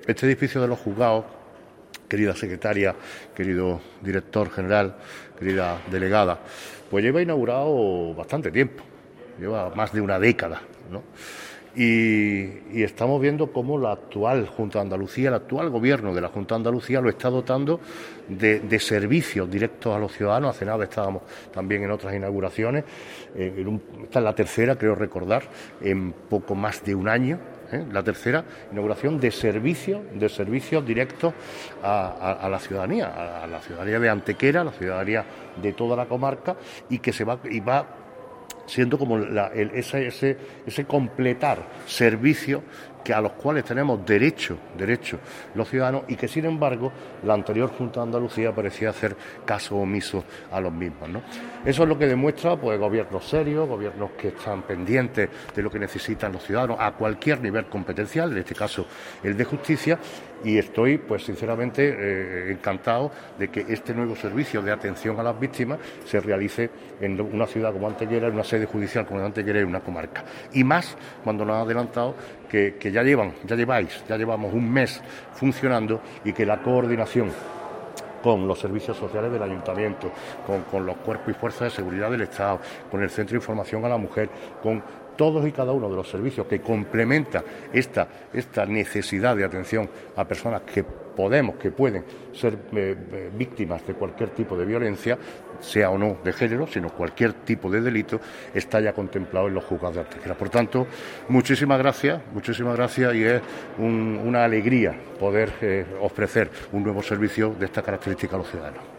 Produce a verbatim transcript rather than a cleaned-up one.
Este edificio de los juzgados, querida secretaria, querido director general, querida delegada, pues lleva inaugurado bastante tiempo, lleva más de una década, ¿no? Y, y estamos viendo cómo la actual Junta de Andalucía, el actual gobierno de la Junta de Andalucía lo está dotando de, de servicios directos a los ciudadanos. Hace nada estábamos también en otras inauguraciones, eh, en un, esta es la tercera, creo recordar, en poco más de un año. ¿Eh? La tercera inauguración de servicios, de servicios directos a, a, a la ciudadanía, a, a la ciudadanía de Antequera, a la ciudadanía de toda la comarca, y que se va y va siendo como la, el, ese, ese, ese completar servicios que a los cuales tenemos derecho, derecho los ciudadanos, y que sin embargo la anterior Junta de Andalucía parecía hacer caso omiso a los mismos, ¿no? Eso es lo que demuestra pues gobiernos serios, gobiernos que están pendientes de lo que necesitan los ciudadanos a cualquier nivel competencial, en este caso el de justicia, y estoy pues sinceramente eh, encantado de que este nuevo servicio de atención a las víctimas se realice en una ciudad como Antequera, en una sede judicial como Antequera, en una comarca, y más cuando nos ha adelantado que, que ya llevan, ya lleváis, ya llevamos un mes funcionando, y que la coordinación con los servicios sociales del Ayuntamiento, con, con los cuerpos y fuerzas de seguridad del Estado, con el Centro de Información a la Mujer, con todos y cada uno de los servicios que complementa esta, esta necesidad de atención a personas que podemos, que pueden ser eh, eh, víctimas de cualquier tipo de violencia, sea o no de género, sino cualquier tipo de delito, está ya contemplado en los juzgados de Antequera. Por tanto, muchísimas gracias, muchísimas gracias, y es un, una alegría poder eh, ofrecer un nuevo servicio de esta característica a los ciudadanos.